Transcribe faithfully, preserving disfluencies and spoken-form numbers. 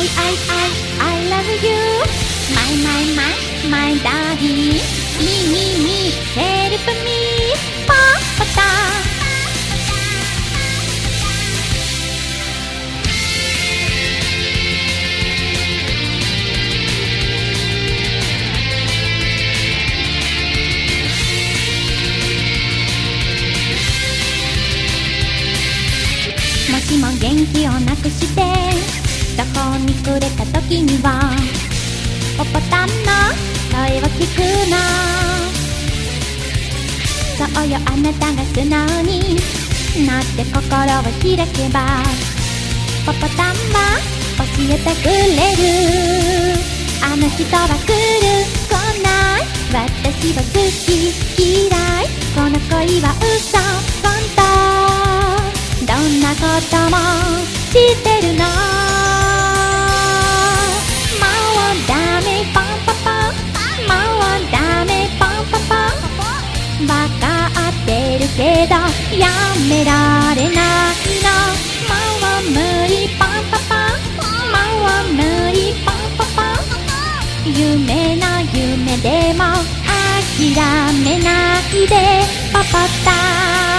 I, I, I, I love you My, my, my, my daddy Me, me, me, help me パパタもしも元気をなくしてどこにくれた時にはポポタンの声を聞くのそうよあなたが素直になって心を開けばポポタンは教えてくれるあの人は来る来ない私は好き嫌いこの恋は嘘本当どんなことも知ってるのもうダメポンポポもうダメポンポポわかってるけどやめられないのもう無理ポンポポもう無理ポンポポ夢の夢でも諦めないでポポタ